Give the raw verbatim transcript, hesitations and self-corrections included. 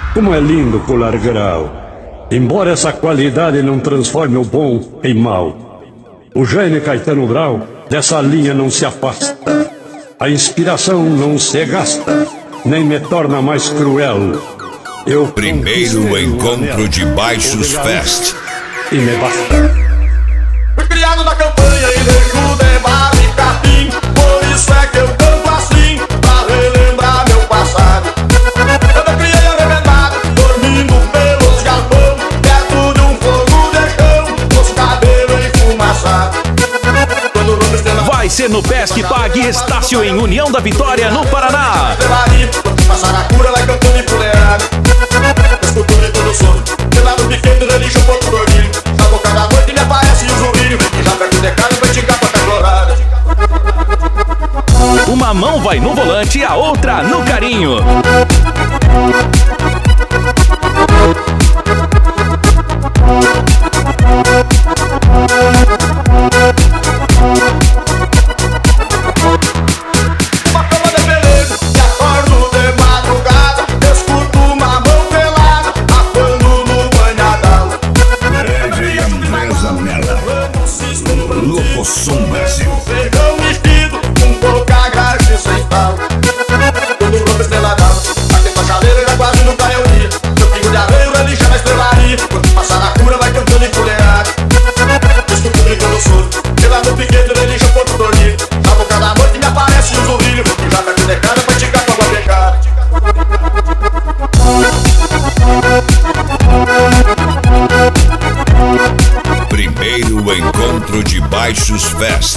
Como é lindo pular grau, embora essa qualidade não transforme o bom em mal. O gênio Caetano Brau dessa linha não se afasta. A inspiração não se gasta, nem me torna mais cruel. Eu Primeiro encontro de Baixos Fest. E me basta. Fui criado na campanha e deixo de bar e capim. Por isso é que eu canto assim, pra relembrar meu passado. Quando eu criei arrebentado, dormindo pelos galpão, perto de um fogo de chão, com os cabelos enfumaçados. Quando o nome estrela Vai ser no Pesque Pague Estácio em União da Vitória, no Paraná. passar a cura, vai cantando empoleirado. Escultura e todo sono, pelado pequeno, religião, ponto gordinho. Na boca da noite me aparece o zumbido, e já perto de casa vai ticar com a florada. Uma mão vai no volante, a outra no carinho. Uma cama de beleza, e acordo de madrugada. Escuto uma mão pelada, afando no banhadão. Grande empresa Mela. Locosom Brasil. Feijão vestido, um pouca graxa sem pau. Quando o roubo estrela d'alva, aqui pra chaleira já quase nunca eu ia. Meu pingo de areia vai lixar na estrelaria. Quando passar a cura vai cantando empoleirado. Escuto brincando no sono, pela no piquete ele lixa ponto gordinho. Na boca da noite me aparece o zurrilho, e já perto de casa vai ticar com a pecada. Primeiro encontro de Baixos Fest.